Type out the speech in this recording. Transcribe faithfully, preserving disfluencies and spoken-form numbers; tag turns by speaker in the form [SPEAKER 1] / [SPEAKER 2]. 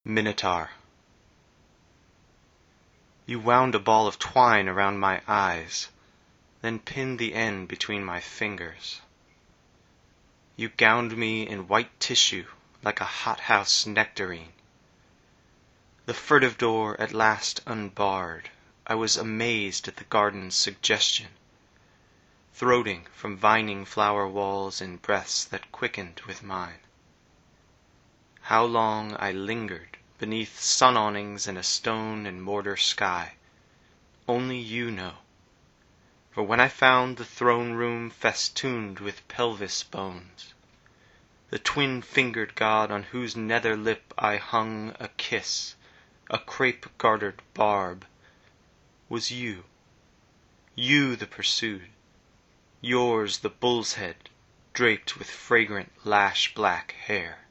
[SPEAKER 1] Minotaur. You wound a ball of twine around my eyes, then pinned the end between my fingers. You gowned me in white tissue like a hothouse nectarine. The furtive door at last unbarred, I was amazed at the garden's suggestion, throating from vining flower walls in breaths that quickened with mine. How long I lingered beneath sun awnings and a stone and mortar sky, only you know. For when I found the throne room festooned with pelvis bones, the twin-fingered god on whose nether lip I hung a kiss, a crape-gartered barb, was you. You the pursued, yours the bull's head draped with fragrant lash-black hair.